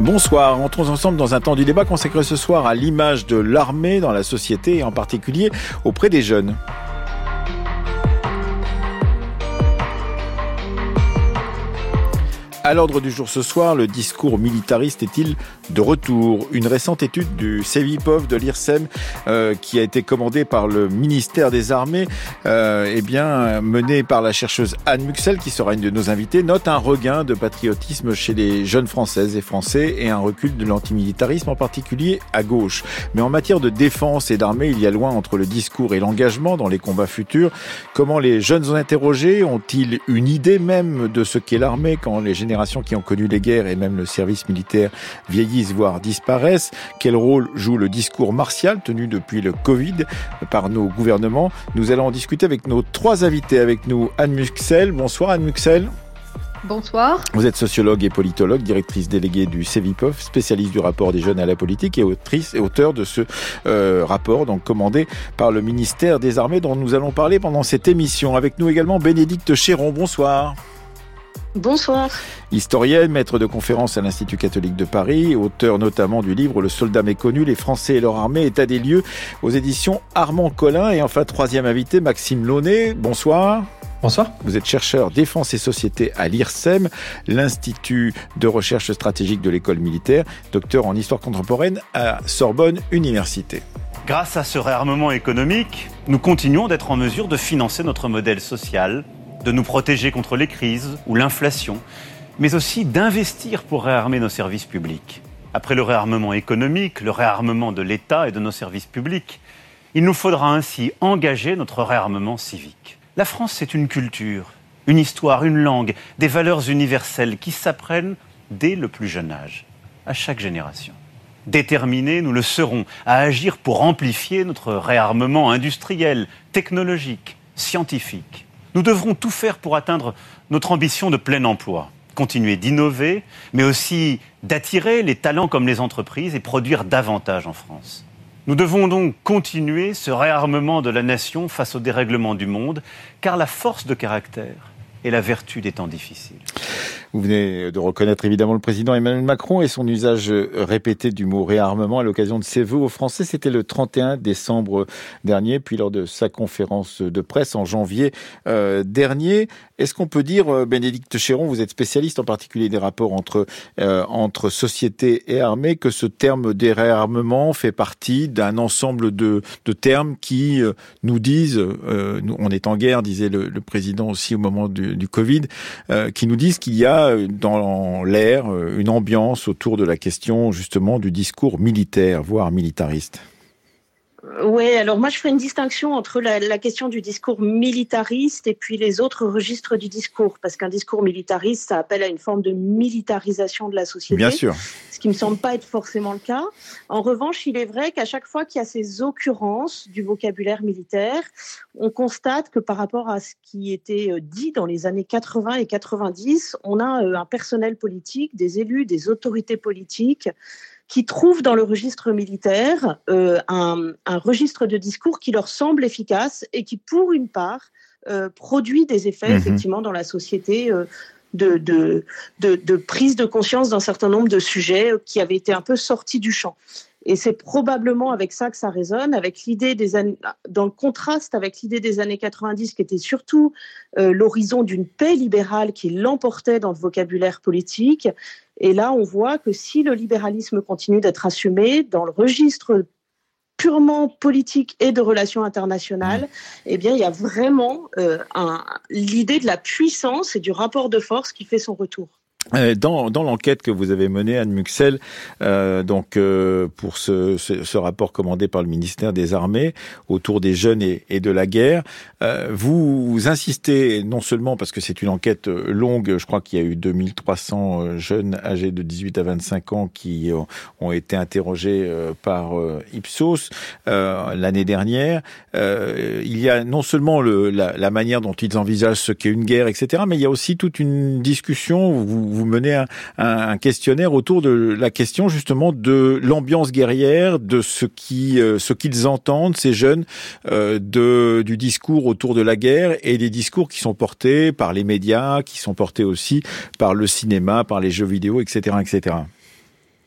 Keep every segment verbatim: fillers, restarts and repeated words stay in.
Bonsoir, entrons ensemble dans un temps du débat consacré ce soir à l'image de l'armée dans la société et en particulier auprès des jeunes. À l'ordre du jour ce soir, le discours militariste est-il de retour ? Une récente étude du Cevipof de l'I R S E M euh, qui a été commandée par le ministère des Armées, euh, eh bien menée par la chercheuse Anne Muxel, qui sera une de nos invitées, note un regain de patriotisme chez les jeunes Françaises et Français et un recul de l'antimilitarisme, en particulier à gauche. Mais en matière de défense et d'armée, il y a loin entre le discours et l'engagement dans les combats futurs. Comment les jeunes ont interrogé ? Ont-ils une idée même de ce qu'est l'armée quand les générations qui ont connu les guerres et même le service militaire vieillissent, voire disparaissent? Quel rôle joue le discours martial tenu depuis le Covid par nos gouvernements? Nous allons en discuter avec nos trois invités. Avec nous, Anne Muxel. Bonsoir Anne Muxel. Bonsoir. Vous êtes sociologue et politologue, directrice déléguée du Cevipof, spécialiste du rapport des jeunes à la politique et autrice et auteur de ce euh, rapport donc commandé par le ministère des Armées dont nous allons parler pendant cette émission. Avec nous également Bénédicte Chéron. Bonsoir. Bonsoir. Historienne, maître de conférences à l'Institut catholique de Paris, auteur notamment du livre Le soldat méconnu, les Français et leur armée, état des lieux, aux éditions Armand Collin. Et enfin, troisième invité, Maxime Launay. Bonsoir. Bonsoir. Vous êtes chercheur défense et société à l'I R S E M, l'Institut de recherche stratégique de l'école militaire, docteur en histoire contemporaine à Sorbonne Université. Grâce à ce réarmement économique, nous continuons d'être en mesure de financer notre modèle social, de nous protéger contre les crises ou l'inflation, mais aussi d'investir pour réarmer nos services publics. Après le réarmement économique, le réarmement de l'État et de nos services publics, il nous faudra ainsi engager notre réarmement civique. La France, c'est une culture, une histoire, une langue, des valeurs universelles qui s'apprennent dès le plus jeune âge, à chaque génération. Déterminés, nous le serons à agir pour amplifier notre réarmement industriel, technologique, scientifique. Nous devrons tout faire pour atteindre notre ambition de plein emploi, continuer d'innover, mais aussi d'attirer les talents comme les entreprises et produire davantage en France. Nous devons donc continuer ce réarmement de la nation face au dérèglement du monde, car la force de caractère est la vertu des temps difficiles. Vous venez de reconnaître évidemment le président Emmanuel Macron et son usage répété du mot réarmement à l'occasion de ses vœux aux Français. C'était le trente et un décembre dernier, puis lors de sa conférence de presse en janvier euh, dernier. Est-ce qu'on peut dire, Bénédicte Chéron, vous êtes spécialiste en particulier des rapports entre, euh, entre société et armée, que ce terme des réarmements fait partie d'un ensemble de, de termes qui euh, nous disent, euh, nous, on est en guerre, disait le, le président aussi au moment du, du Covid, euh, qui nous disent qu'il y a dans l'air une ambiance autour de la question justement du discours militaire, voire militariste. Oui, alors moi je ferai une distinction entre la, la question du discours militariste et puis les autres registres du discours, parce qu'un discours militariste, ça appelle à une forme de militarisation de la société. Bien sûr. Ce qui me semble pas être forcément le cas. En revanche, il est vrai qu'à chaque fois qu'il y a ces occurrences du vocabulaire militaire, on constate que par rapport à ce qui était dit dans les années quatre-vingts et quatre-vingt-dix, on a un personnel politique, des élus, des autorités politiques qui trouvent dans le registre militaire euh, un, un registre de discours qui leur semble efficace et qui, pour une part, euh, produit des effets, mmh. effectivement, dans la société euh, de, de, de, de prise de conscience d'un certain nombre de sujets qui avaient été un peu sortis du champ. Et c'est probablement avec ça que ça résonne, avec l'idée des années, dans le contraste avec l'idée des années quatre-vingt-dix, qui était surtout euh, l'horizon d'une paix libérale qui l'emportait dans le vocabulaire politique. Et là, on voit que si le libéralisme continue d'être assumé dans le registre purement politique et de relations internationales, eh bien, il y a vraiment euh, un, l'idée de la puissance et du rapport de force qui fait son retour. Dans, dans l'enquête que vous avez menée, Anne Muxel, euh, donc euh, pour ce, ce, ce rapport commandé par le ministère des Armées autour des jeunes et, et de la guerre, euh, vous, vous insistez non seulement parce que c'est une enquête longue, je crois qu'il y a eu deux mille trois cents jeunes âgés de dix-huit à vingt-cinq ans qui ont, ont été interrogés euh, par euh, Ipsos euh, l'année dernière. Euh, il y a non seulement le, la, la manière dont ils envisagent ce qu'est une guerre, et cetera, mais il y a aussi toute une discussion. Vous, vous menez un, un, un questionnaire autour de la question justement de l'ambiance guerrière, de ce qui, euh, ce qu'ils entendent, ces jeunes, euh, de, du discours autour de la guerre et des discours qui sont portés par les médias, qui sont portés aussi par le cinéma, par les jeux vidéo, et cetera, et cetera.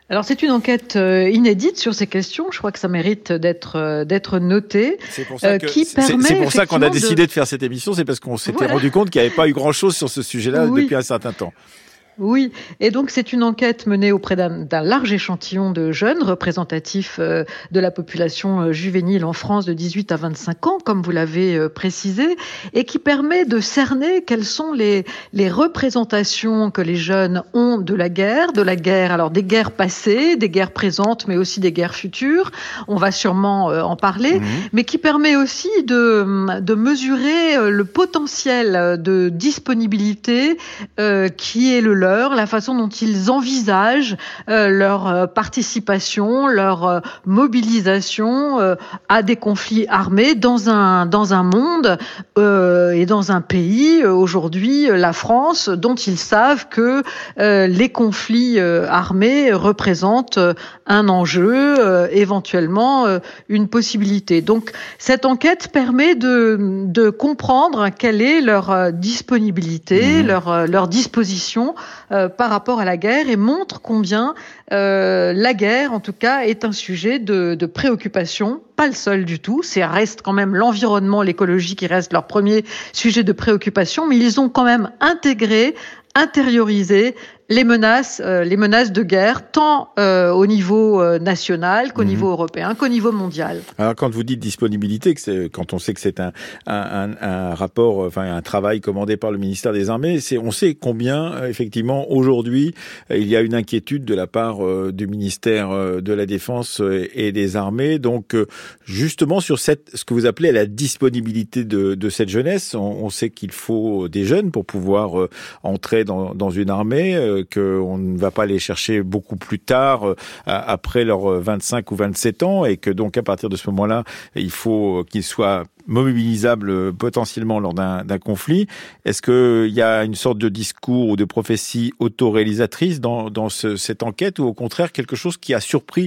Alors c'est une enquête euh, inédite sur ces questions. Je crois que ça mérite d'être euh, d'être noté. C'est pour ça que, euh, qui c'est, permet c'est pour ça qu'on a décidé de... de faire cette émission. C'est parce qu'on s'était Voilà. rendu compte qu'il n'y avait pas eu grand-chose sur ce sujet-là Oui. depuis un certain temps. Oui, et donc c'est une enquête menée auprès d'un, d'un large échantillon de jeunes représentatifs euh, de la population euh, juvénile en France de dix-huit à vingt-cinq ans, comme vous l'avez euh, précisé, et qui permet de cerner quelles sont les, les représentations que les jeunes ont de la guerre, de la guerre, alors des guerres passées, des guerres présentes, mais aussi des guerres futures. On va sûrement euh, en parler, mmh. mais qui permet aussi de, de mesurer euh, le potentiel de disponibilité euh, qui est le leur, la façon dont ils envisagent euh, leur euh, participation, leur euh, mobilisation euh, à des conflits armés dans un dans un monde euh, et dans un pays euh, aujourd'hui la France dont ils savent que euh, les conflits euh, armés représentent euh, un enjeu, euh, éventuellement euh, une possibilité. Donc cette enquête permet de de comprendre quelle est leur euh, disponibilité, mmh. leur euh, leur disposition Euh, par rapport à la guerre et montre combien euh, la guerre, en tout cas, est un sujet de, de préoccupation, pas le seul du tout. C'est reste quand même l'environnement, l'écologie qui reste leur premier sujet de préoccupation, mais ils ont quand même intégré, intériorisé les menaces, euh, les menaces de guerre, tant euh, au niveau euh, national qu'au mmh. niveau européen, qu'au niveau mondial. Alors, quand vous dites disponibilité, que c'est, quand on sait que c'est un, un, un, un rapport, enfin un travail commandé par le ministère des Armées, c'est, on sait combien, euh, effectivement, aujourd'hui, euh, il y a une inquiétude de la part euh, du ministère euh, de la Défense euh, et des Armées. Donc, euh, justement, sur cette, ce que vous appelez la disponibilité de, de cette jeunesse, on, on sait qu'il faut des jeunes pour pouvoir euh, entrer dans, dans une armée, euh, qu'on ne va pas les chercher beaucoup plus tard, euh, après leurs vingt-cinq ou vingt-sept ans, et que donc à partir de ce moment-là, il faut qu'ils soient mobilisables potentiellement lors d'un, d'un conflit. Est-ce qu'il y a une sorte de discours ou de prophétie autoréalisatrice dans, dans ce, cette enquête, ou au contraire quelque chose qui a surpris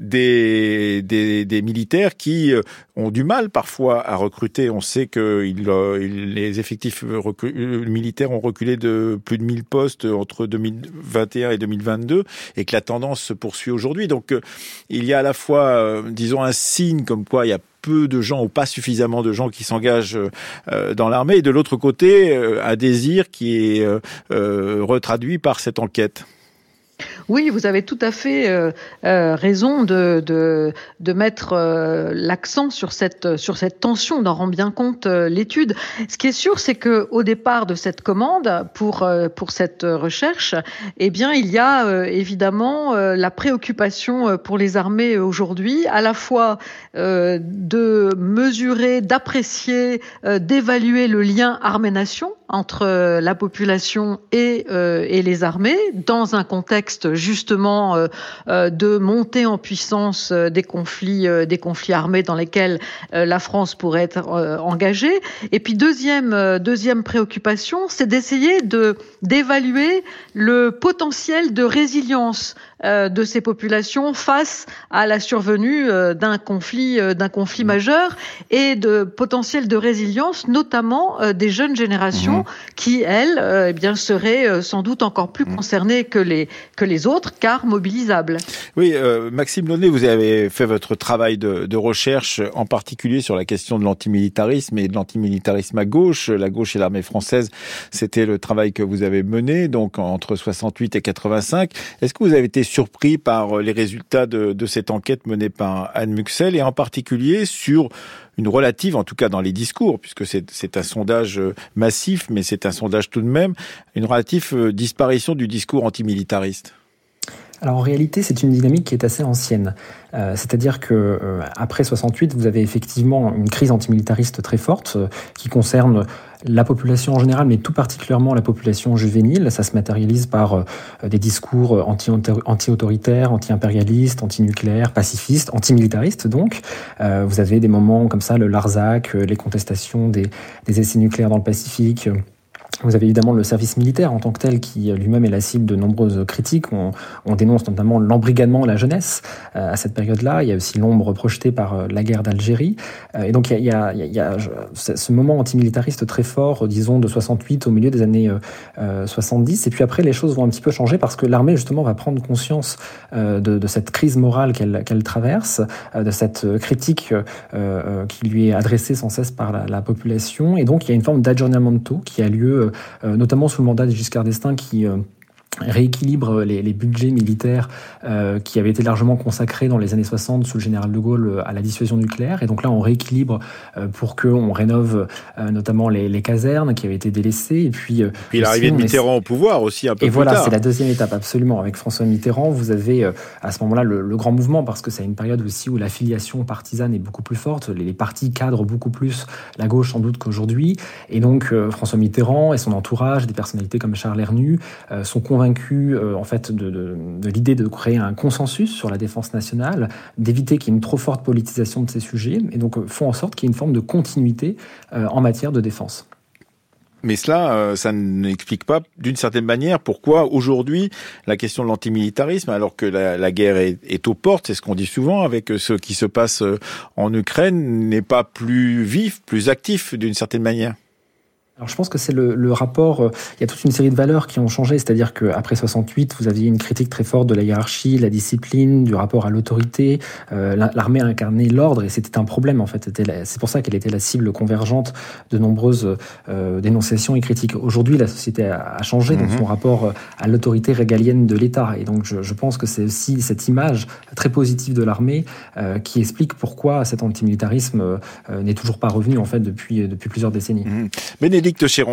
des, des, des militaires qui ont du mal parfois à recruter? On sait que il, les effectifs recu- militaires ont reculé de plus de mille postes entre deux mille vingt et un et deux mille vingt-deux, et que la tendance se poursuit aujourd'hui. Donc il y a à la fois, euh, disons, un signe comme quoi il y a peu de gens ou pas suffisamment de gens qui s'engagent euh, dans l'armée, et de l'autre côté, euh, un désir qui est euh, euh, retraduit par cette enquête. Oui, vous avez tout à fait euh, euh, raison de, de, de mettre euh, l'accent sur cette, sur cette tension, d'en rend bien compte euh, l'étude. Ce qui est sûr, c'est que au départ de cette commande, pour, euh, pour cette recherche, eh bien, il y a euh, évidemment euh, la préoccupation pour les armées aujourd'hui, à la fois euh, de mesurer, d'apprécier, euh, d'évaluer le lien armée-nation entre euh, la population et, euh, et les armées, dans un contexte justement euh, euh, de montée en puissance euh, des conflits, euh, des conflits armés dans lesquels euh, la France pourrait être euh, engagée. Et puis deuxième, euh, deuxième préoccupation, c'est d'essayer de d'évaluer le potentiel de résilience euh, de ces populations face à la survenue euh, d'un conflit, euh, d'un conflit majeur, et de potentiel de résilience, notamment euh, des jeunes générations mmh. qui, elles, euh, eh bien, seraient euh, sans doute encore plus mmh. concernées que les que les autres, car mobilisables. Oui, euh, Maxime Launay, vous avez fait votre travail de, de recherche, en particulier sur la question de l'antimilitarisme et de l'antimilitarisme à gauche. La gauche et l'armée française, c'était le travail que vous avez mené, donc entre soixante-huit et quatre-vingt-cinq. Est-ce que vous avez été surpris par les résultats de, de cette enquête menée par Anne Muxel, et en particulier sur une relative, en tout cas dans les discours, puisque c'est, c'est un sondage massif, mais c'est un sondage tout de même, une relative disparition du discours antimilitariste? Alors en réalité, c'est une dynamique qui est assez ancienne. Euh, c'est-à-dire que euh, après soixante-huit, vous avez effectivement une crise antimilitariste très forte euh, qui concerne la population en général, mais tout particulièrement la population juvénile. Ça se matérialise par euh, des discours anti-autoritaires, anti-impérialistes, anti-nucléaires, pacifistes, anti-militaristes donc. Euh, vous avez des moments comme ça, le Larzac, les contestations des, des essais nucléaires dans le Pacifique, Vous avez évidemment le service militaire en tant que tel qui lui-même est la cible de nombreuses critiques. On, on dénonce notamment l'embrigadement de la jeunesse euh, à cette période-là. Il y a aussi l'ombre projetée par euh, la guerre d'Algérie. Euh, et donc il y a, il y a, il y a ce moment antimilitariste très fort, disons de soixante-huit au milieu des années euh, soixante-dix. Et puis après, les choses vont un petit peu changer parce que l'armée justement va prendre conscience euh, de, de cette crise morale qu'elle, qu'elle traverse, euh, de cette critique euh, euh, qui lui est adressée sans cesse par la, la population. Et donc il y a une forme d'aggiornamento qui a lieu Euh, notamment sous le mandat de Giscard d'Estaing qui euh, rééquilibre les, les budgets militaires euh, qui avaient été largement consacrés dans les années soixante sous le général de Gaulle à la dissuasion nucléaire. Et donc là, on rééquilibre euh, pour qu'on rénove euh, notamment les, les casernes qui avaient été délaissées. Et puis, euh, puis l'arrivée de Mitterrand au pouvoir aussi un peu et plus voilà, tard. C'est la deuxième étape, absolument. Avec François Mitterrand, vous avez euh, à ce moment-là le, le grand mouvement, parce que c'est une période aussi où l'affiliation partisane est beaucoup plus forte. Les, les partis cadrent beaucoup plus la gauche sans doute qu'aujourd'hui. Et donc euh, François Mitterrand et son entourage, des personnalités comme Charles Hernu, euh, sont convaincus convaincu euh, en fait de, de, de l'idée de créer un consensus sur la défense nationale, d'éviter qu'il y ait une trop forte politisation de ces sujets, et donc euh, font en sorte qu'il y ait une forme de continuité euh, en matière de défense. Mais cela, euh, ça n'explique pas, d'une certaine manière, pourquoi aujourd'hui la question de l'antimilitarisme, alors que la, la guerre est, est aux portes, c'est ce qu'on dit souvent avec ce qui se passe en Ukraine, n'est pas plus vif, plus actif d'une certaine manière. Alors je pense que c'est le, le rapport, euh, il y a toute une série de valeurs qui ont changé, c'est-à-dire qu'après soixante-huit, vous aviez une critique très forte de la hiérarchie, la discipline, du rapport à l'autorité, euh, l'armée a incarné l'ordre et c'était un problème en fait, c'est pour ça qu'elle était la cible convergente de nombreuses euh, dénonciations et critiques. Aujourd'hui, la société a, a changé, donc son rapport à l'autorité régalienne de l'État, et donc je, je pense que c'est aussi cette image très positive de l'armée euh, qui explique pourquoi cet antimilitarisme euh, n'est toujours pas revenu en fait depuis, depuis plusieurs décennies. Mmh. Bénédicte Chéron.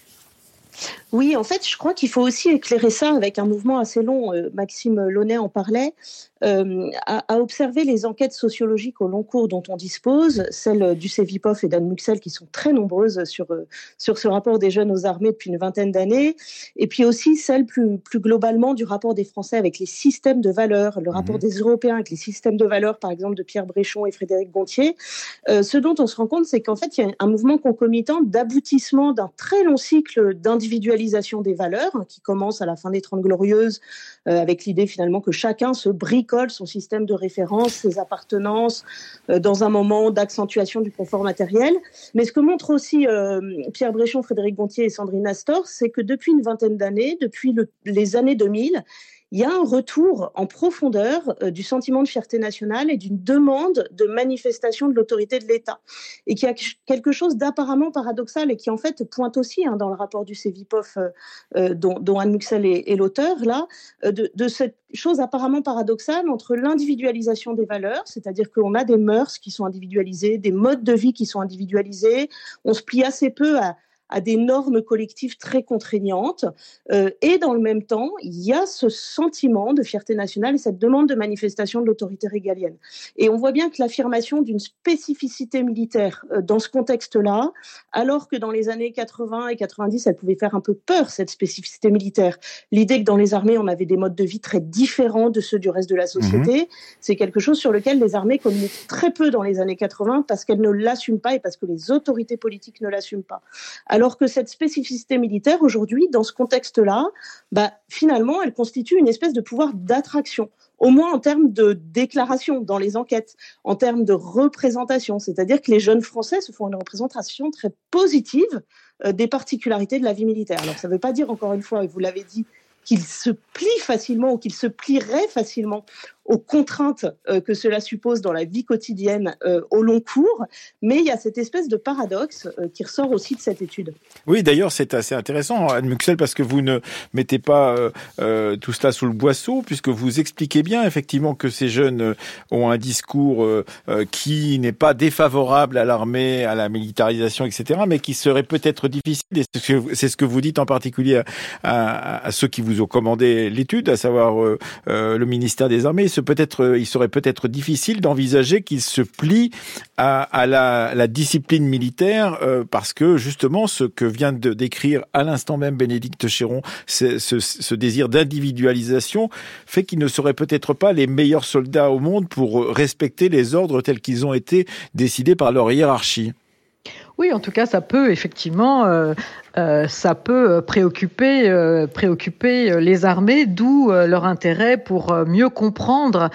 Oui, en fait, je crois qu'il faut aussi éclairer ça avec un mouvement assez long. Euh, Maxime Launay en parlait. Euh, à, à observer les enquêtes sociologiques au long cours dont on dispose, celles du Cevipof et d'Anne Muxel qui sont très nombreuses sur, euh, sur ce rapport des jeunes aux armées depuis une vingtaine d'années, et puis aussi celles plus, plus globalement du rapport des Français avec les systèmes de valeurs, le rapport mmh. des Européens avec les systèmes de valeurs, par exemple de Pierre Bréchon et Frédéric Gontier. Euh, ce dont on se rend compte, c'est qu'en fait, il y a un mouvement concomitant d'aboutissement d'un très long cycle d'individualisation des valeurs, hein, qui commence à la fin des Trente Glorieuses, euh, avec l'idée finalement que chacun se bricole son système de référence, ses appartenances, euh, dans un moment d'accentuation du confort matériel. Mais ce que montrent aussi euh, Pierre Bréchon, Frédéric Gontier et Sandrine Astor, c'est que depuis une vingtaine d'années, depuis le, les années deux mille, il y a un retour en profondeur euh, du sentiment de fierté nationale et d'une demande de manifestation de l'autorité de l'État. Et qu'il y a quelque chose d'apparemment paradoxal et qui en fait pointe aussi hein, dans le rapport du Cevipof euh, euh, dont, dont Anne Muxel est, est l'auteur, là, euh, de, de cette chose apparemment paradoxale entre l'individualisation des valeurs, c'est-à-dire qu'on a des mœurs qui sont individualisées, des modes de vie qui sont individualisés, on se plie assez peu à à des normes collectives très contraignantes. Euh, et dans le même temps, il y a ce sentiment de fierté nationale et cette demande de manifestation de l'autorité régalienne. Et on voit bien que l'affirmation d'une spécificité militaire euh, dans ce contexte-là, alors que dans les années quatre-vingts et quatre-vingt-dix, elle pouvait faire un peu peur, cette spécificité militaire. L'idée que dans les armées, on avait des modes de vie très différents de ceux du reste de la société, mmh. c'est quelque chose sur lequel les armées communiquent très peu dans les années quatre-vingts parce qu'elles ne l'assument pas et parce que les autorités politiques ne l'assument pas. Alors que cette spécificité militaire, aujourd'hui, dans ce contexte-là, bah, finalement, elle constitue une espèce de pouvoir d'attraction, au moins en termes de déclaration dans les enquêtes, en termes de représentation. C'est-à-dire que les jeunes Français se font une représentation très positive euh, des particularités de la vie militaire. Alors, ça ne veut pas dire, encore une fois, et vous l'avez dit, qu'ils se plient facilement ou qu'ils se plieraient facilement aux contraintes euh, que cela suppose dans la vie quotidienne euh, au long cours, mais il y a cette espèce de paradoxe euh, qui ressort aussi de cette étude. Oui, d'ailleurs, c'est assez intéressant, Anne Muxel, parce que vous ne mettez pas euh, euh, tout cela sous le boisseau, puisque vous expliquez bien, effectivement, que ces jeunes ont un discours euh, euh, qui n'est pas défavorable à l'armée, à la militarisation, et cetera, mais qui serait peut-être difficile, et c'est ce que, c'est ce que vous dites en particulier à, à, à ceux qui vous ont commandé l'étude, à savoir euh, euh, le ministère des Armées. Peut-être, il serait peut-être difficile d'envisager qu'il se plie à, à la, la discipline militaire euh, parce que justement ce que vient de décrire à l'instant même Bénédicte Chéron, ce, ce désir d'individualisation fait qu'ils ne seraient peut-être pas les meilleurs soldats au monde pour respecter les ordres tels qu'ils ont été décidés par leur hiérarchie. Oui, en tout cas, ça peut effectivement euh, euh, ça peut préoccuper, euh, préoccuper les armées, d'où euh, leur intérêt pour mieux comprendre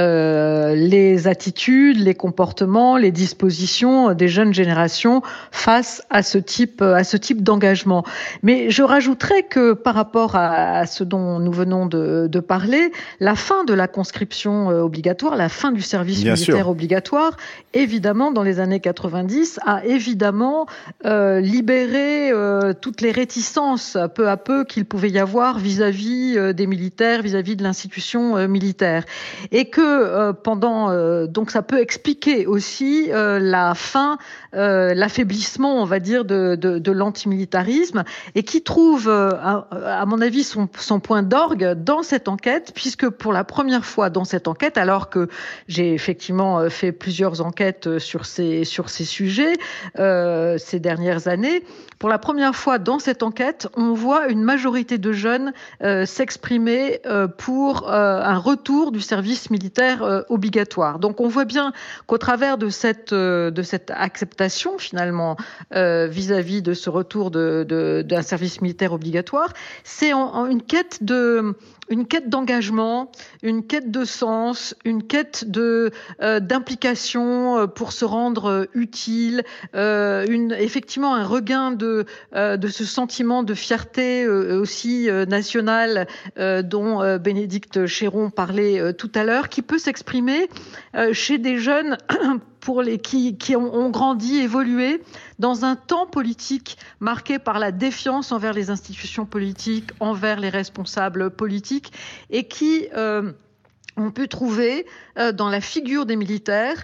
euh, les attitudes, les comportements, les dispositions des jeunes générations face à ce type, à ce type d'engagement. Mais je rajouterais que par rapport à, à ce dont nous venons de, de parler, la fin de la conscription obligatoire, la fin du service Bien militaire sûr. obligatoire, évidemment, dans les années quatre-vingt-dix, a évidemment euh, libéré euh, toutes les réticences peu à peu qu'il pouvait y avoir vis-à-vis euh, des militaires, vis-à-vis de l'institution euh, militaire. Et que euh, pendant... Euh, donc ça peut expliquer aussi euh, la fin, euh, l'affaiblissement, on va dire, de, de, de l'antimilitarisme, et qui trouve, euh, à, à mon avis, son, son point d'orgue dans cette enquête, puisque pour la première fois dans cette enquête, alors que j'ai effectivement fait plusieurs enquêtes sur ces, sur ces sujets euh, ces dernières années, pour la première fois dans cette enquête, on voit une majorité de jeunes euh, s'exprimer euh, pour euh, un retour du service militaire euh, obligatoire. Donc on voit bien qu'au travers de cette, euh, de cette acceptation finalement euh, vis-à-vis de ce retour de, de, d'un service militaire obligatoire, c'est en, en une quête de... une quête d'engagement, une quête de sens, une quête de euh, d'implication pour se rendre utile, euh, une effectivement un regain de euh, de ce sentiment de fierté euh, aussi euh, nationale euh, dont euh, Bénédicte Chéron parlait euh, tout à l'heure, qui peut s'exprimer euh, chez des jeunes pour les qui qui ont, ont grandi, évolué dans un temps politique marqué par la défiance envers les institutions politiques, envers les responsables politiques, et qui euh, ont pu trouver euh, dans la figure des militaires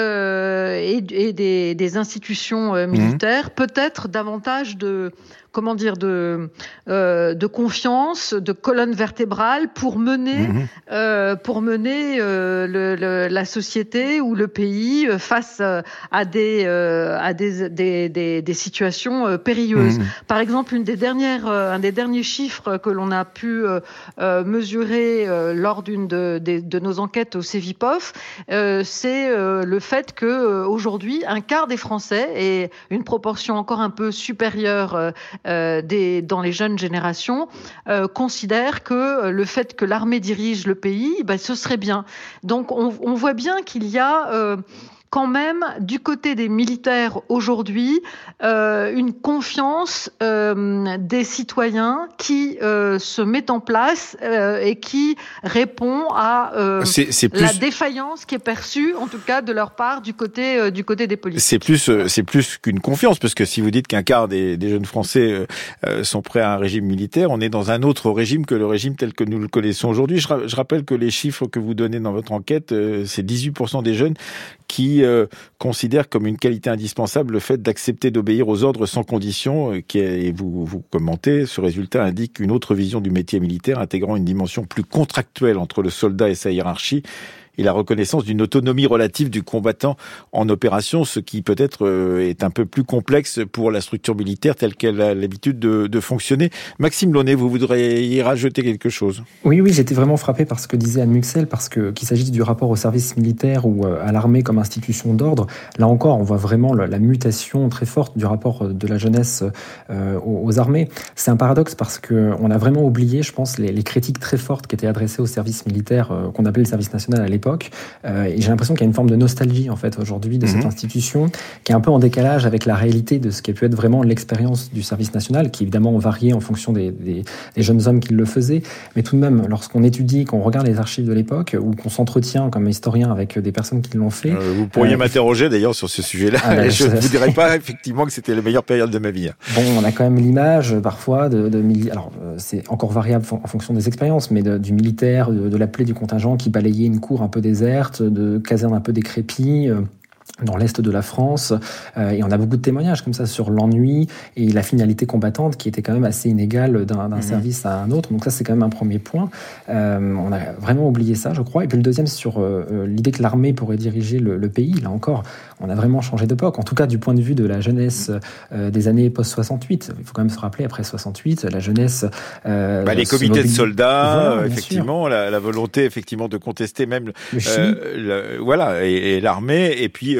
euh, et, et des, des institutions euh, militaires mmh. peut-être davantage de comment dire de euh, de confiance, de colonne vertébrale pour mener mmh. euh, pour mener euh, le, le, la société ou le pays face à des euh, à des des, des, des situations euh, périlleuses. Mmh. Par exemple, une des dernières euh, un des derniers chiffres que l'on a pu euh, euh, mesurer euh, lors d'une de, de, de nos enquêtes au Cevipof, euh, c'est euh, le fait que euh, aujourd'hui un quart des Français, et une proportion encore un peu supérieure euh, Euh, des, dans les jeunes générations, euh, considèrent que le fait que l'armée dirige le pays, ben, ce serait bien. Donc on, on voit bien qu'il y a euh, quand même, du côté des militaires aujourd'hui, euh, une confiance euh, des citoyens qui euh, se met en place euh, et qui répond à euh, c'est, c'est plus... la défaillance qui est perçue, en tout cas de leur part, du côté euh, du côté des politiques. C'est plus euh, c'est plus qu'une confiance, parce que si vous dites qu'un quart des, des jeunes Français euh, sont prêts à un régime militaire, on est dans un autre régime que le régime tel que nous le connaissons aujourd'hui. Je, ra- je rappelle que les chiffres que vous donnez dans votre enquête, euh, c'est dix-huit pour cent des jeunes qui euh, considèrent comme une qualité indispensable le fait d'accepter d'obéir aux ordres sans condition, euh, qui est, et vous, vous commentez, ce résultat indique une autre vision du métier militaire intégrant une dimension plus contractuelle entre le soldat et sa hiérarchie, et la reconnaissance d'une autonomie relative du combattant en opération, ce qui peut-être euh, est un peu plus complexe pour la structure militaire telle qu'elle a l'habitude de, de fonctionner. Maxime Launay, vous voudriez y rajouter quelque chose ? Oui, oui, j'étais vraiment frappé par ce que disait Anne Muxel, parce que qu'il s'agisse du rapport au service militaire ou à l'armée comme institution d'ordre, là encore, on voit vraiment la, la mutation très forte du rapport de la jeunesse euh, aux, aux armées. C'est un paradoxe parce que on a vraiment oublié, je pense, les, les critiques très fortes qui étaient adressées au service militaire euh, qu'on appelait le service national à l'époque. Euh, et j'ai l'impression qu'il y a une forme de nostalgie en fait aujourd'hui de mmh. cette institution qui est un peu en décalage avec la réalité de ce qui a pu être vraiment l'expérience du service national, qui évidemment variait en fonction des, des, des jeunes hommes qui le faisaient. Mais tout de même, lorsqu'on étudie, qu'on regarde les archives de l'époque ou qu'on s'entretient comme historien avec des personnes qui l'ont fait, euh, vous pourriez euh, m'interroger d'ailleurs sur ce sujet-là. Ah ben, je ne vous dirais pas effectivement que c'était la meilleure période de ma vie. Bon, on a quand même l'image parfois de, de mili- alors euh, c'est encore variable en fonction des expériences, mais de, du militaire, de, de l'appelé du contingent qui balayait une cour un peu déserte, de casernes un peu décrépies, euh, dans l'est de la France, euh, et on a beaucoup de témoignages comme ça sur l'ennui et la finalité combattante qui était quand même assez inégale d'un, d'un mmh. service à un autre. Donc ça, c'est quand même un premier point. Euh, on a vraiment oublié ça, je crois. Et puis le deuxième, c'est sur euh, l'idée que l'armée pourrait diriger le, le pays. Là encore, on a vraiment changé d'époque, en tout cas du point de vue de la jeunesse euh, des années post-soixante-huit. Il faut quand même se rappeler, après soixante-huit, la jeunesse... Euh, bah, les comités mobilise... de soldats, voilà, effectivement, la, la volonté effectivement de contester même... Le Chili. Euh, le, voilà, et, et l'armée, et puis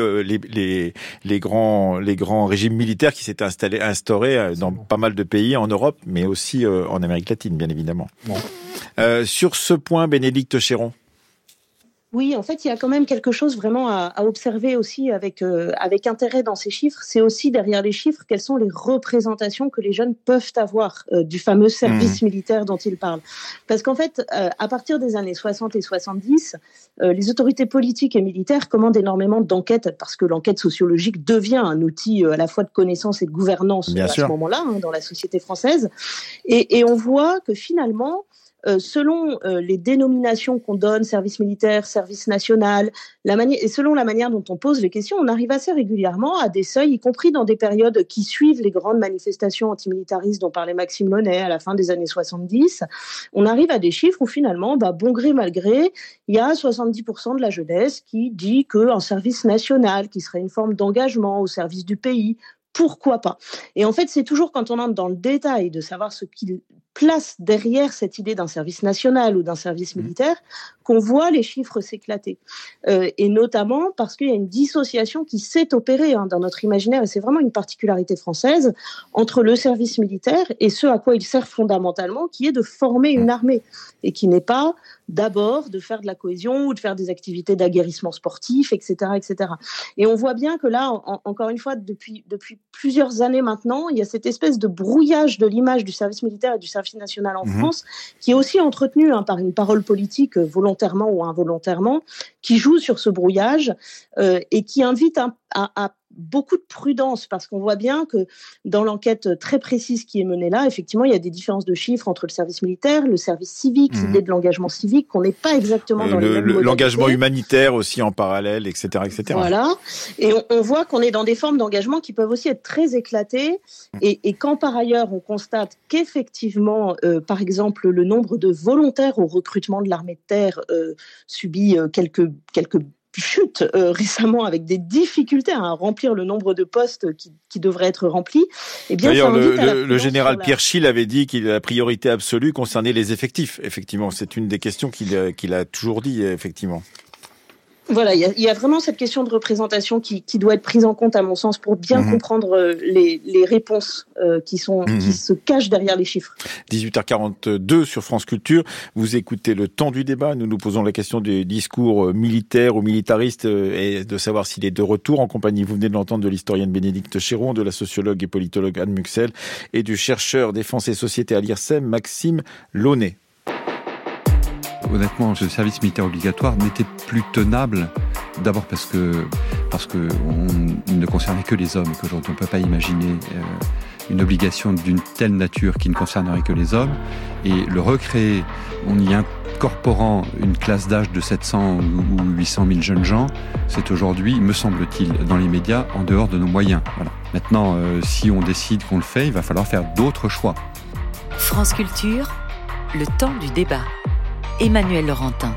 euh, les, les, les, grands, les grands régimes militaires qui s'étaient installés, instaurés euh, dans pas mal de pays en Europe, mais aussi euh, en Amérique latine, bien évidemment. Bon. Euh, sur ce point, Bénédicte Chéron. Oui, en fait, il y a quand même quelque chose vraiment à, à observer aussi avec, euh, avec intérêt dans ces chiffres. C'est aussi derrière les chiffres, quelles sont les représentations que les jeunes peuvent avoir euh, du fameux service mmh. militaire dont ils parlent. Parce qu'en fait, euh, à partir des années soixante et soixante-dix, euh, les autorités politiques et militaires commandent énormément d'enquêtes parce que l'enquête sociologique devient un outil euh, à la fois de connaissance et de gouvernance Bien à sûr. ce moment-là, hein, dans la société française. Et, et on voit que finalement, Euh, selon euh, les dénominations qu'on donne, service militaire, service national, la manière, et selon la manière dont on pose les questions, on arrive assez régulièrement à des seuils, y compris dans des périodes qui suivent les grandes manifestations antimilitaristes dont parlait Maxime Launay à la fin des années soixante-dix. On arrive à des chiffres où finalement, bah, bon gré mal gré, il y a soixante-dix pour cent de la jeunesse qui dit qu'un service national, qui serait une forme d'engagement au service du pays, pourquoi pas? Et en fait, c'est toujours quand on entre dans le détail de savoir ce qu'il place derrière cette idée d'un service national ou d'un service militaire qu'on voit les chiffres s'éclater. Euh, et notamment parce qu'il y a une dissociation qui s'est opérée hein, dans notre imaginaire, et c'est vraiment une particularité française, entre le service militaire et ce à quoi il sert fondamentalement, qui est de former une armée, et qui n'est pas d'abord de faire de la cohésion ou de faire des activités d'aguerrissement sportif, et cetera, et cetera. Et on voit bien que là, en, encore une fois, depuis, depuis plusieurs années maintenant, il y a cette espèce de brouillage de l'image du service militaire et du service national en mmh. France, qui est aussi entretenu hein, par une parole politique euh, volontairement ou involontairement, qui joue sur ce brouillage euh, et qui invite à, à, à beaucoup de prudence, parce qu'on voit bien que dans l'enquête très précise qui est menée là, effectivement, il y a des différences de chiffres entre le service militaire, le service civique, mmh. l'idée de l'engagement civique, qu'on n'est pas exactement dans le, les mêmes l'engagement humanitaire aussi en parallèle, et cetera, et cetera. Voilà, et on, on voit qu'on est dans des formes d'engagement qui peuvent aussi être très éclatées, et, et quand par ailleurs on constate qu'effectivement, euh, par exemple, le nombre de volontaires au recrutement de l'armée de terre euh, subit euh, quelques quelques chute euh, récemment avec des difficultés à remplir le nombre de postes qui, qui devraient être remplis. Eh bien, d'ailleurs, ça le, le, le, le général la... Pierre Schill avait dit qu'il la priorité absolue concernait les effectifs. Effectivement, c'est une des questions qu'il a, qu'il a toujours dit, effectivement. Voilà, il y, y a vraiment cette question de représentation qui, qui doit être prise en compte, à mon sens, pour bien mmh. comprendre les, les réponses euh, qui, sont, mmh. qui se cachent derrière les chiffres. dix-huit heures quarante-deux sur France Culture. Vous écoutez le temps du débat. Nous nous posons la question du discours militaire ou militariste et de savoir s'il est de retour en compagnie, vous venez de l'entendre, de l'historienne Bénédicte Chéron, de la sociologue et politologue Anne Muxel et du chercheur défense et société à l'I R S E M, Maxime Launay. Honnêtement, ce service militaire obligatoire n'était plus tenable. D'abord parce que parce que on ne concernait que les hommes et qu'aujourd'hui on ne peut pas imaginer euh, une obligation d'une telle nature qui ne concernerait que les hommes. Et le recréer en y incorporant une classe d'âge de sept cents ou huit cent mille jeunes gens, c'est aujourd'hui, me semble-t-il, dans les médias, en dehors de nos moyens. Voilà. Maintenant, euh, si on décide qu'on le fait, il va falloir faire d'autres choix. France Culture, le temps du débat. Emmanuel Laurentin.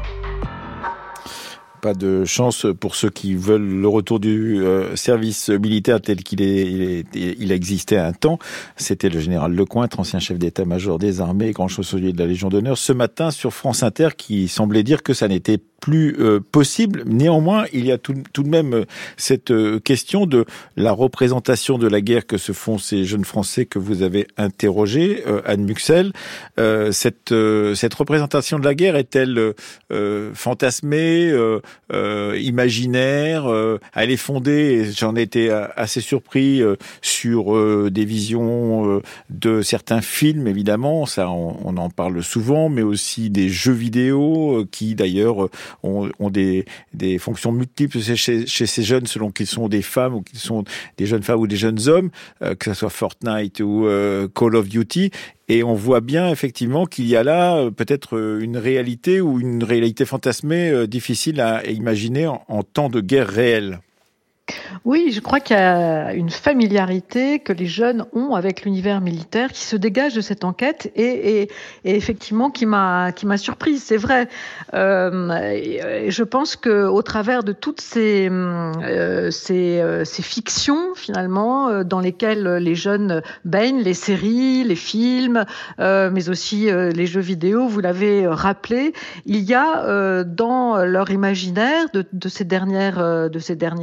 Pas de chance pour ceux qui veulent le retour du euh, service militaire tel qu'il est, il, est, il a existé à un temps. C'était le général Lecointre, ancien chef d'état-major des armées, grand chancelier de la Légion d'honneur, ce matin sur France Inter, qui semblait dire que ça n'était plus euh, possible. Néanmoins, il y a tout, tout de même cette euh, question de la représentation de la guerre que se font ces jeunes Français que vous avez interrogés, euh, Anne Muxel. Euh, cette, euh, cette représentation de la guerre est-elle euh, fantasmée, euh, euh, imaginaire? euh, Elle est fondée, et j'en ai été assez surpris, euh, sur euh, des visions euh, de certains films, évidemment, ça on, on en parle souvent, mais aussi des jeux vidéo euh, qui d'ailleurs ont, ont des, des fonctions multiples chez, chez ces jeunes, selon qu'ils sont des femmes ou qu'ils sont des jeunes femmes ou des jeunes hommes, euh, que ce soit Fortnite ou euh, Call of Duty. Et on voit bien effectivement qu'il y a là euh, peut-être euh, une réalité ou une réalité fantasmée euh, difficile à imaginer en, en temps de guerre réelle. Oui, je crois qu'il y a une familiarité que les jeunes ont avec l'univers militaire qui se dégage de cette enquête et, et, et effectivement qui m'a qui m'a surprise. C'est vrai. Euh, et, et je pense que au travers de toutes ces euh, ces, euh, ces fictions finalement euh, dans lesquelles les jeunes baignent, les séries, les films, euh, mais aussi euh, les jeux vidéo, vous l'avez rappelé, il y a euh, dans leur imaginaire de, de ces dernières euh, de ces dernières années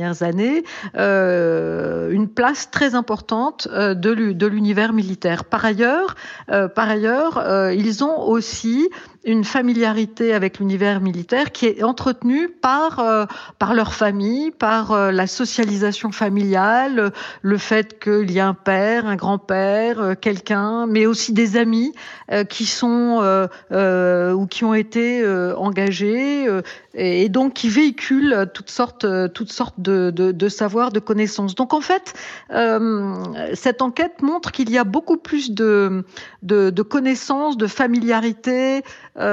donné euh, une place très importante euh, de, de l'univers militaire. Par ailleurs, euh, par ailleurs, euh, ils ont aussi une familiarité avec l'univers militaire qui est entretenue par euh, par leur famille, par euh, la socialisation familiale, le fait qu'il y a un père, un grand-père, euh, quelqu'un, mais aussi des amis euh, qui sont euh, euh, ou qui ont été euh, engagés euh, et, et donc qui véhiculent toutes sortes toutes sortes de de, de savoirs, de connaissances. Donc en fait, euh, cette enquête montre qu'il y a beaucoup plus de de, de connaissances, de familiarité.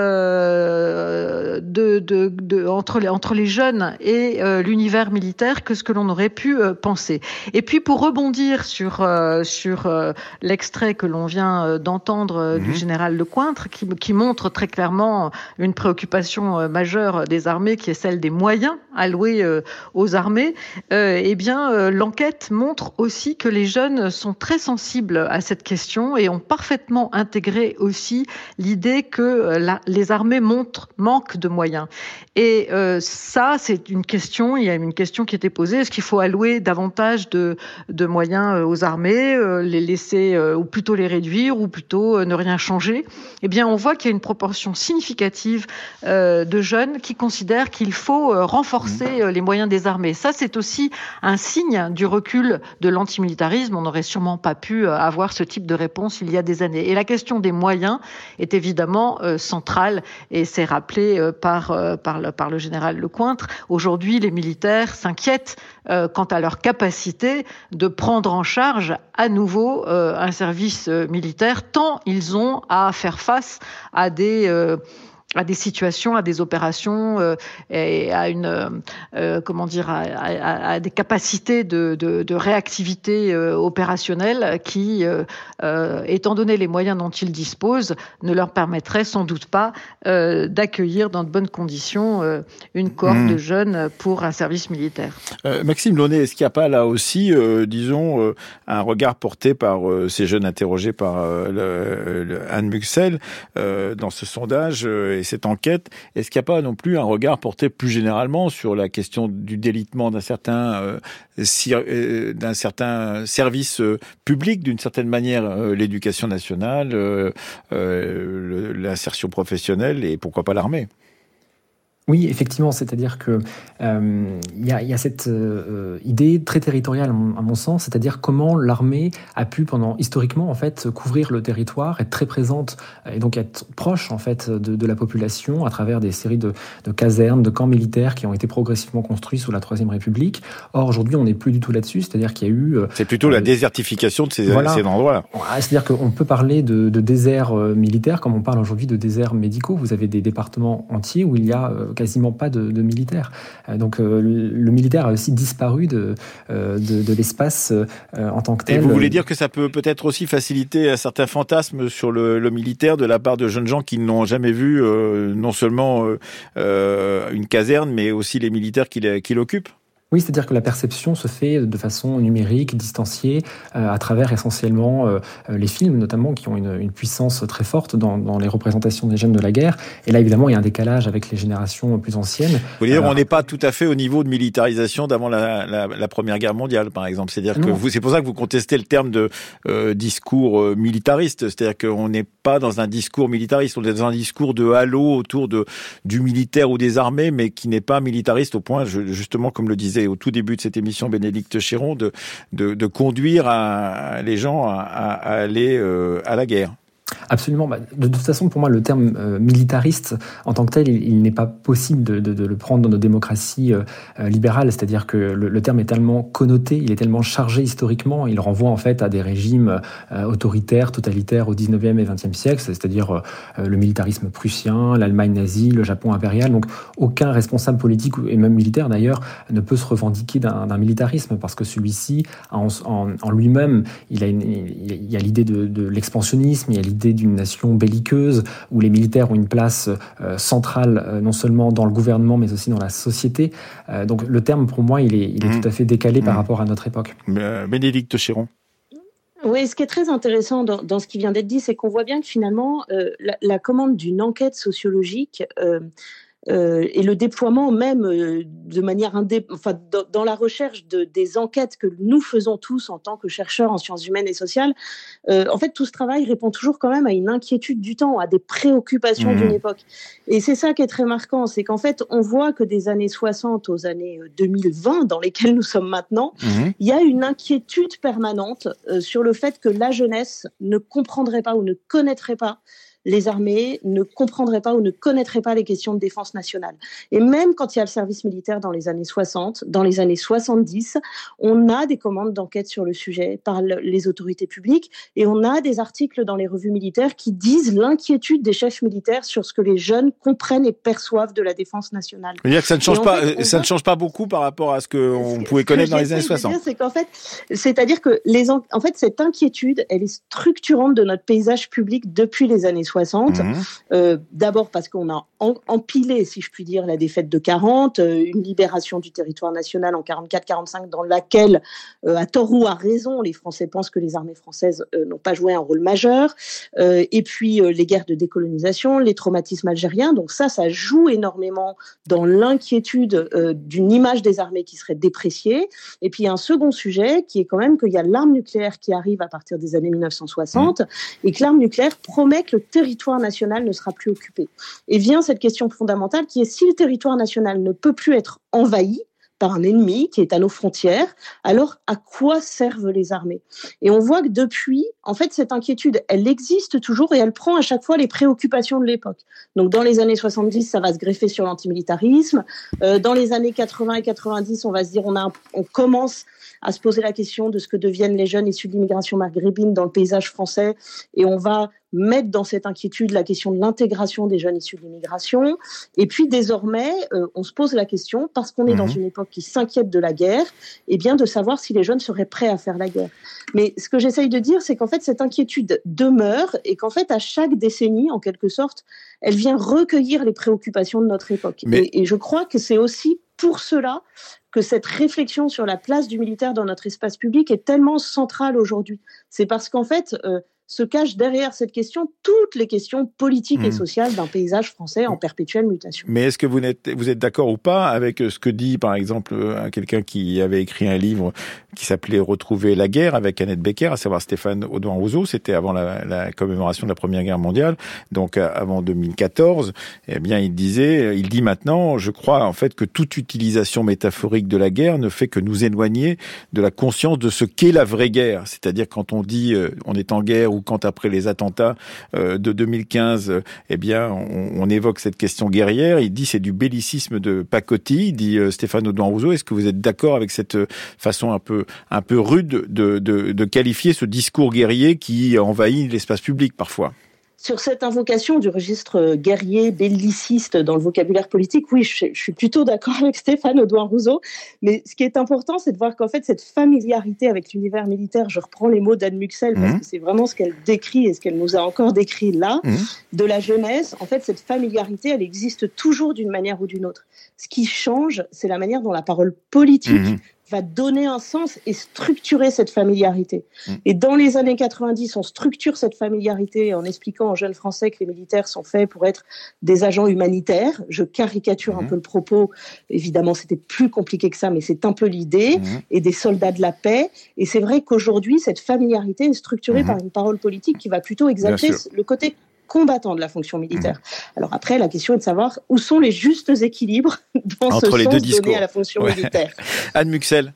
Euh, de, de, de, entre, les, entre les jeunes et euh, l'univers militaire que ce que l'on aurait pu euh, penser. Et puis pour rebondir sur, euh, sur euh, l'extrait que l'on vient euh, d'entendre euh, mmh. du général Lecointre, qui, qui montre très clairement une préoccupation euh, majeure des armées, qui est celle des moyens alloués euh, aux armées, euh, eh bien euh, l'enquête montre aussi que les jeunes sont très sensibles à cette question et ont parfaitement intégré aussi l'idée que euh, La, les armées montrent, manquent de moyens. Et euh, ça, c'est une question, il y a une question qui était posée, est-ce qu'il faut allouer davantage de, de moyens aux armées, euh, les laisser, euh, ou plutôt les réduire, ou plutôt euh, ne rien changer? Eh bien, on voit qu'il y a une proportion significative euh, de jeunes qui considèrent qu'il faut euh, renforcer euh, les moyens des armées. Ça, c'est aussi un signe du recul de l'antimilitarisme. On n'aurait sûrement pas pu euh, avoir ce type de réponse il y a des années. Et la question des moyens est évidemment euh, centrale, et c'est rappelé euh, par, euh, par, le, par le général Lecointre. Aujourd'hui, les militaires s'inquiètent euh, quant à leur capacité de prendre en charge à nouveau euh, un service euh, militaire, tant ils ont à faire face à des... Euh, à des situations, à des opérations euh, et à une euh, comment dire à, à, à des capacités de, de, de réactivité euh, opérationnelle qui, euh, euh, étant donné les moyens dont ils disposent, ne leur permettraient sans doute pas euh, d'accueillir dans de bonnes conditions euh, une cohorte mmh. de jeunes pour un service militaire. Euh, Maxime Launay, est-ce qu'il n'y a pas là aussi, euh, disons, euh, un regard porté par euh, ces jeunes interrogés par euh, le, le Anne Muxel euh, dans ce sondage euh, et cette enquête, est-ce qu'il n'y a pas non plus un regard porté plus généralement sur la question du délitement d'un certain, euh, si, euh, d'un certain service euh, public, d'une certaine manière, euh, l'éducation nationale, euh, euh, l'insertion professionnelle et pourquoi pas l'armée? Oui, effectivement, c'est-à-dire que euh, il y a, y a cette euh, idée très territoriale, à mon, à mon sens, c'est-à-dire comment l'armée a pu, pendant historiquement, en fait, couvrir le territoire, être très présente et donc être proche, en fait, de, de la population à travers des séries de, de casernes, de camps militaires qui ont été progressivement construits sous la Troisième République. Or, aujourd'hui, on n'est plus du tout là-dessus, c'est-à-dire qu'il y a eu... Euh, C'est plutôt euh, la désertification de ces, voilà, ces endroits-là. C'est-à-dire qu'on peut parler de, de déserts militaires comme on parle aujourd'hui de déserts médicaux. Vous avez des départements entiers où il y a euh, quasiment pas de, de militaires. Donc euh, le militaire a aussi disparu de, euh, de, de l'espace euh, en tant que tel. Et vous voulez dire que ça peut peut-être aussi faciliter un certain fantasme sur le, le militaire de la part de jeunes gens qui n'ont jamais vu euh, non seulement euh, euh, une caserne, mais aussi les militaires qui, qui l'occupent? Oui, c'est-à-dire que la perception se fait de façon numérique, distanciée, euh, à travers essentiellement euh, les films, notamment, qui ont une, une puissance très forte dans, dans les représentations des jeunes de la guerre. Et là, évidemment, il y a un décalage avec les générations plus anciennes. Vous voulez dire, euh, on n'est pas tout à fait au niveau de militarisation d'avant la, la, la Première Guerre mondiale, par exemple. C'est-à-dire que vous, c'est pour ça que vous contestez le terme de euh, discours euh, militariste. C'est-à-dire qu'on n'est pas dans un discours militariste, on est dans un discours de halo autour de du militaire ou des armées, mais qui n'est pas militariste au point, je, justement, comme le disait au tout début de cette émission Bénédicte Chéron, de, de, de conduire à, les gens à, à aller euh, à la guerre. Absolument. Bah, de toute façon, pour moi, le terme euh, militariste, en tant que tel, il, il n'est pas possible de, de, de le prendre dans nos démocraties euh, libérales. C'est-à-dire que le, le terme est tellement connoté, il est tellement chargé historiquement, il renvoie en fait à des régimes euh, autoritaires, totalitaires au dix-neuvième et vingtième siècle, c'est-à-dire euh, le militarisme prussien, l'Allemagne nazie, le Japon impérial. Donc, aucun responsable politique et même militaire d'ailleurs ne peut se revendiquer d'un, d'un militarisme parce que celui-ci, en, en, en lui-même, il a, une, il y a l'idée de, de l'expansionnisme, il y a l'idée d'une nation belliqueuse où les militaires ont une place euh, centrale euh, non seulement dans le gouvernement mais aussi dans la société. Euh, donc le terme pour moi il est, il est mmh. tout à fait décalé mmh. par rapport à notre époque. Euh, Bénédicte Chéron. Oui, ce qui est très intéressant dans, dans ce qui vient d'être dit, c'est qu'on voit bien que finalement euh, la, la commande d'une enquête sociologique euh, euh, et le déploiement même euh, de manière indé... enfin, dans, dans la recherche de, des enquêtes que nous faisons tous en tant que chercheurs en sciences humaines et sociales, euh, en fait, tout ce travail répond toujours quand même à une inquiétude du temps, à des préoccupations mmh. d'une époque. Et c'est ça qui est très marquant, c'est qu'en fait, on voit que des années soixante aux années deux mille vingt, dans lesquelles nous sommes maintenant, mmh. il y a une inquiétude permanente euh, sur le fait que la jeunesse ne comprendrait pas ou ne connaîtrait pas les armées, ne comprendrait pas ou ne connaîtrait pas les questions de défense nationale. Et même quand il y a le service militaire dans les années soixante, dans les années soixante-dix, on a des commandes d'enquête sur le sujet par le, les autorités publiques et on a des articles dans les revues militaires qui disent l'inquiétude des chefs militaires sur ce que les jeunes comprennent et perçoivent de la défense nationale. Je veux dire que ça ne change pas, fait, ça voit... ne change pas beaucoup par rapport à ce qu'on pouvait connaître dans les années soixante. Dire, c'est qu'en fait, c'est-à-dire que les, en... en fait, cette inquiétude, elle est structurante de notre paysage public depuis les années soixante. Mmh. Euh, d'abord parce qu'on a en, empilé, si je puis dire, la défaite de quarante, euh, une libération du territoire national en quarante-quatre quarante-cinq dans laquelle, euh, à tort ou à raison, les Français pensent que les armées françaises euh, n'ont pas joué un rôle majeur, euh, et puis euh, les guerres de décolonisation, les traumatismes algériens, donc ça, ça joue énormément dans l'inquiétude euh, d'une image des armées qui serait dépréciée. Et puis il y a un second sujet qui est quand même qu'il y a l'arme nucléaire qui arrive à partir des années mille neuf cent soixante, mmh. et que l'arme nucléaire promet que le territoire national ne sera plus occupé. Et vient cette question fondamentale qui est si le territoire national ne peut plus être envahi par un ennemi qui est à nos frontières, alors à quoi servent les armées ? Et on voit que depuis, en fait, cette inquiétude, elle existe toujours et elle prend à chaque fois les préoccupations de l'époque. Donc dans les années soixante-dix, ça va se greffer sur l'antimilitarisme. Euh, dans les années quatre-vingts et quatre-vingt-dix, on va se dire, on, a un, on commence à se poser la question de ce que deviennent les jeunes issus de l'immigration maghrébine dans le paysage français, et on va mettre dans cette inquiétude la question de l'intégration des jeunes issus de l'immigration. Et puis désormais, euh, on se pose la question, parce qu'on est mmh. dans une époque qui s'inquiète de la guerre, eh bien de savoir si les jeunes seraient prêts à faire la guerre. Mais ce que j'essaye de dire, c'est qu'en fait, cette inquiétude demeure et qu'en fait, à chaque décennie, en quelque sorte, elle vient recueillir les préoccupations de notre époque. Mais... Et, et je crois que c'est aussi pour cela que cette réflexion sur la place du militaire dans notre espace public est tellement centrale aujourd'hui. C'est parce qu'en fait, euh, se cachent derrière cette question toutes les questions politiques mmh. et sociales d'un paysage français en perpétuelle mutation. Mais est-ce que vous êtes, vous êtes d'accord ou pas avec ce que dit, par exemple, quelqu'un qui avait écrit un livre qui s'appelait « Retrouver la guerre » avec Annette Becker, à savoir Stéphane Audouin-Rousseau, c'était avant la, la commémoration de la Première Guerre mondiale, donc avant deux mille quatorze, eh bien, il disait, il dit maintenant, je crois en fait que toute utilisation métaphorique de la guerre ne fait que nous éloigner de la conscience de ce qu'est la vraie guerre. C'est-à-dire quand on dit euh, on est en guerre ou quand après les attentats euh, de deux mille quinze, euh, eh bien, on, on évoque cette question guerrière. Il dit c'est du bellicisme de pacotille, dit euh, Stéphane Audouin-Rousseau. Est-ce que vous êtes d'accord avec cette façon un peu un peu rude de, de, de qualifier ce discours guerrier qui envahit l'espace public parfois ? Sur cette invocation du registre guerrier, belliciste dans le vocabulaire politique, oui, je, je suis plutôt d'accord avec Stéphane Audouin-Rousseau. Mais ce qui est important, c'est de voir qu'en fait, cette familiarité avec l'univers militaire, je reprends les mots d'Anne Muxel, mmh. parce que c'est vraiment ce qu'elle décrit et ce qu'elle nous a encore décrit là, mmh. de la jeunesse. En fait, cette familiarité, elle existe toujours d'une manière ou d'une autre. Ce qui change, c'est la manière dont la parole politique mmh. va donner un sens et structurer cette familiarité. Mmh. Et dans les années quatre-vingt-dix, on structure cette familiarité en expliquant aux jeunes Français que les militaires sont faits pour être des agents humanitaires. Je caricature mmh. un peu le propos. Évidemment, c'était plus compliqué que ça, mais c'est un peu l'idée. Mmh. Et des soldats de la paix. Et c'est vrai qu'aujourd'hui, cette familiarité est structurée mmh. par une parole politique qui va plutôt exalter le côté combattant de la fonction militaire. Mmh. Alors après, la question est de savoir où sont les justes équilibres dans entre ce les sens deux discours. Donné à la fonction ouais. militaire. Anne Muxel.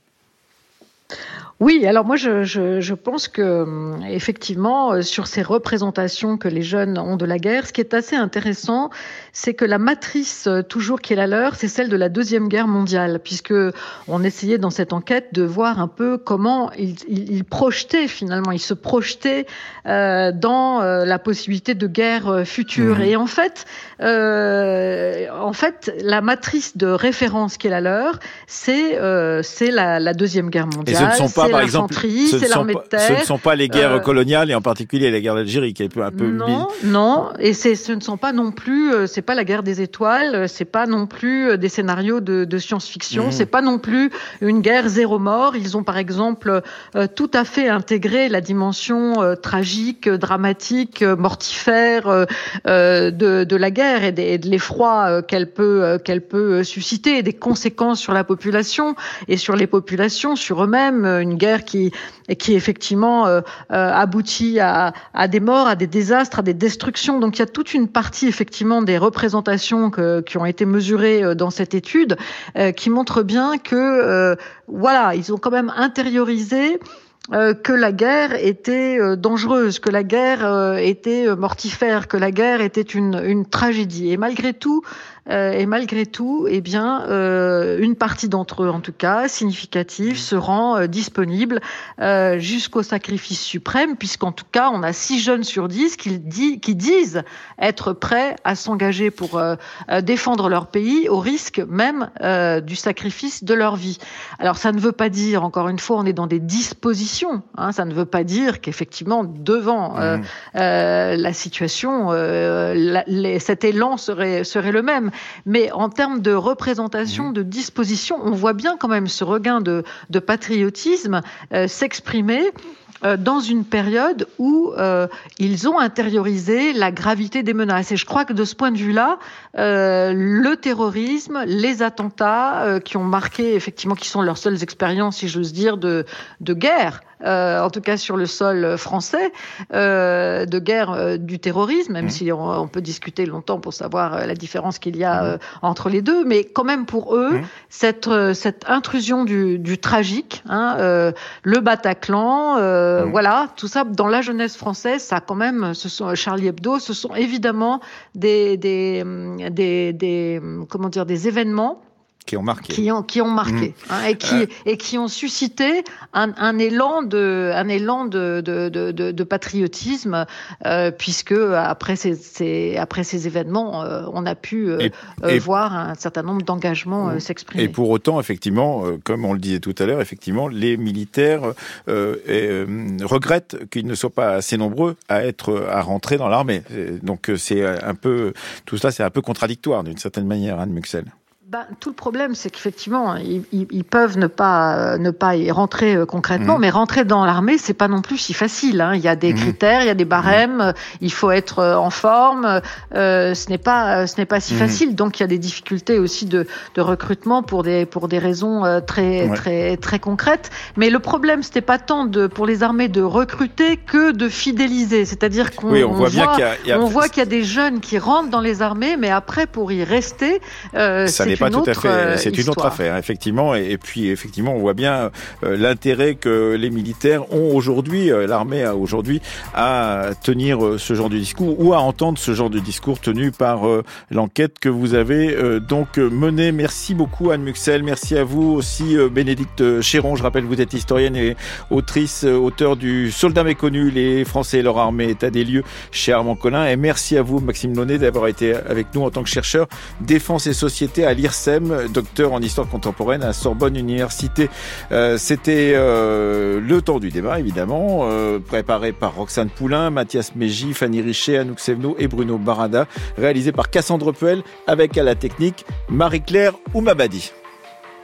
Oui, alors moi je, je, je pense que effectivement sur ces représentations que les jeunes ont de la guerre, ce qui est assez intéressant, c'est que la matrice toujours qui est la leur, c'est celle de la Deuxième Guerre mondiale, puisque on essayait dans cette enquête de voir un peu comment ils, ils, ils projetaient finalement, ils se projetaient euh, dans euh, la possibilité de guerre future. Mmh. Et en fait, euh, en fait, la matrice de référence qui est la leur, c'est euh, c'est la, la Deuxième Guerre mondiale. Et ce ne sont pas par exemple, ce c'est ne, l'armée pas, de terre. ce ne sont pas les guerres euh, coloniales et en particulier la guerre d'Algérie qui est un peu... Non, non, et c'est, ce ne sont pas non plus, euh, c'est pas la guerre des étoiles, c'est pas non plus euh, des scénarios de, de science-fiction, mmh. c'est pas non plus une guerre zéro mort. Ils ont par exemple euh, tout à fait intégré la dimension euh, tragique, dramatique, euh, mortifère euh, euh, de, de la guerre et, des, et de l'effroi euh, qu'elle peut, euh, qu'elle peut susciter, et des conséquences sur la population et sur les populations, sur eux-mêmes. Une guerre qui, qui effectivement euh, euh, aboutit à, à des morts, à des désastres, à des destructions. Donc il y a toute une partie effectivement des représentations que, qui ont été mesurées dans cette étude euh, qui montrent bien que euh, voilà, ils ont quand même intériorisé Euh, que la guerre était euh, dangereuse, que la guerre euh, était euh, mortifère, que la guerre était une, une tragédie. Et malgré tout, euh, et malgré tout, eh bien, euh, une partie d'entre eux, en tout cas, significative, se rend euh, disponible euh, jusqu'au sacrifice suprême, puisqu'en tout cas, on a six jeunes sur dix qui, dit, qui disent être prêts à s'engager pour euh, euh, défendre leur pays, au risque même euh, du sacrifice de leur vie. Alors, ça ne veut pas dire, encore une fois, on est dans des dispositions. Hein, ça ne veut pas dire qu'effectivement, devant euh, mmh. euh, la situation, euh, la, les, cet élan serait, serait le même. Mais en termes de représentation, mmh. de disposition, on voit bien quand même ce regain de, de patriotisme euh, s'exprimer euh, dans une période où euh, ils ont intériorisé la gravité des menaces. Et je crois que de ce point de vue-là, euh, le terrorisme, les attentats euh, qui ont marqué, effectivement, qui sont leurs seules expériences, si j'ose dire, de, de guerre, Euh, en tout cas sur le sol français, euh, de guerre euh, du terrorisme, même mmh. si on, on peut discuter longtemps pour savoir euh, la différence qu'il y a euh, entre les deux, mais quand même pour eux, mmh. cette, euh, cette intrusion du, du tragique, hein, euh, le Bataclan, euh, mmh. voilà, tout ça dans la jeunesse française, ça quand même, ce sont Charlie Hebdo, ce sont évidemment des, des, des, des comment dire, des événements qui ont marqué, qui ont qui ont marqué, mmh. hein, et qui euh... et qui ont suscité un, un élan de un élan de de de, de, de patriotisme, euh, puisque après ces, ces après ces événements, euh, on a pu euh, et, euh, et... voir un certain nombre d'engagements euh, s'exprimer. Et pour autant, effectivement, euh, comme on le disait tout à l'heure, effectivement, les militaires euh, euh, regrettent qu'ils ne soient pas assez nombreux à être à rentrer dans l'armée. Donc c'est un peu tout cela, c'est un peu contradictoire d'une certaine manière, Anne Muxel. Ben, tout le problème, c'est qu'effectivement, ils, ils, ils peuvent ne pas, ne pas y rentrer euh, concrètement, mmh. mais rentrer dans l'armée, c'est pas non plus si facile. Hein. Il y a des mmh. critères, il y a des barèmes, mmh. il faut être en forme. Euh, ce n'est pas, ce n'est pas si mmh. facile. Donc, il y a des difficultés aussi de, de recrutement pour des, pour des raisons euh, très, ouais. très, très concrètes. Mais le problème, c'était pas tant de, pour les armées de recruter que de fidéliser. C'est-à-dire qu'on oui, on on voit, voit, bien qu'il y a, il y a... on voit qu'il y a des jeunes qui rentrent dans les armées, mais après, pour y rester, euh, ça c'est pas une tout à fait, euh, c'est histoire. une autre affaire, effectivement, et, et puis effectivement, on voit bien euh, l'intérêt que les militaires ont aujourd'hui, euh, l'armée a aujourd'hui, à tenir euh, ce genre de discours ou à entendre ce genre de discours tenu par euh, l'enquête que vous avez euh, donc menée. Merci beaucoup Anne Muxel, merci à vous aussi euh, Bénédicte Chéron. Je rappelle, vous êtes historienne et autrice, euh, auteur du Soldat méconnu, les Français et leur armée, état des lieux chez Armand Collin, et merci à vous Maxime Launay d'avoir été avec nous en tant que chercheur défense et société à l'I R S E M, docteur en histoire contemporaine à Sorbonne Université. Euh, c'était euh, le temps du débat, évidemment, euh, préparé par Roxane Poulain, Mathias Mégy, Fanny Richet, Anouk Sevno et Bruno Barada, réalisé par Cassandre Puel, avec à la technique Marie-Claire Oumabadi.